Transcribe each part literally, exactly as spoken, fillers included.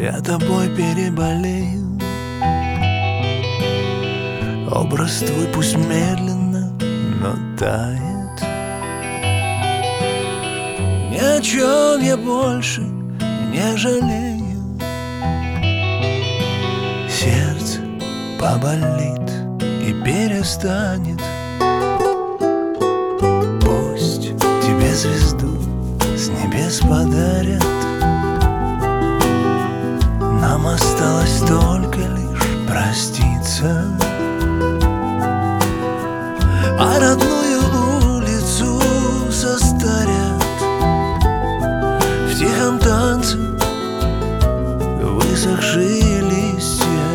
я тобой переболею. Образ твой пусть медленно, но тает. Ни о чем я больше не жалею. Сердце поболит и перестанет. Пусть тебе звезду с небес подарят. Нам осталось только лишь проститься. А родную улицу состарят в тихом танце высохшие листья.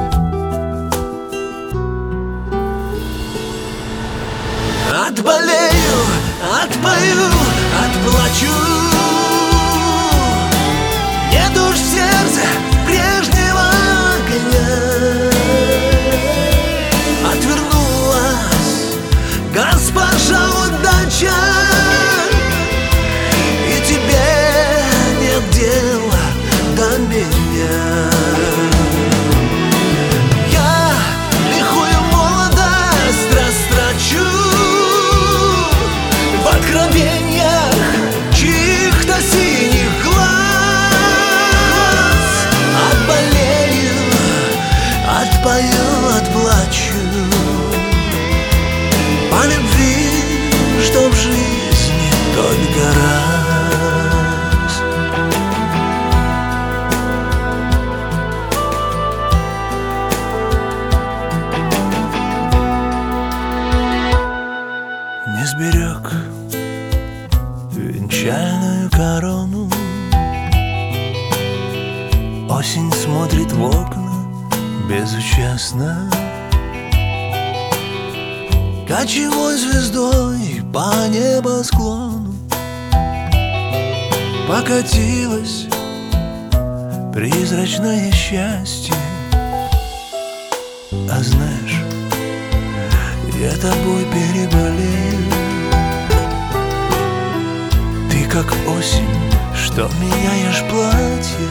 Отболею, отпою, отплачу. Нет уж в сердце прежнего огня. Отвернулась госпожа удача, и тебе нет дела до меня. Я лихую молодость растрачу в откровениях чьих-то синих глаз. Отболею, отпою, отплачу по любви, что в жизни только раз. Не сберег венчальную корону. Осень смотрит в окна безучастно. Кочевой звездой по небосклону покатилось призрачное счастье. А знаешь, я тобой переболею. Ты как осень, что меняешь платье,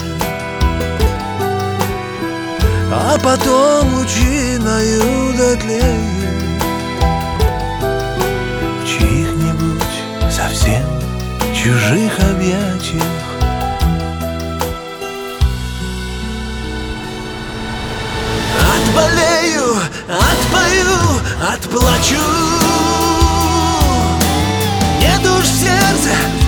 а потом лучиною дотлею в чьих-нибудь совсем чужих объятиях. Отболею, отпою, отплачу. Нет уж в сердце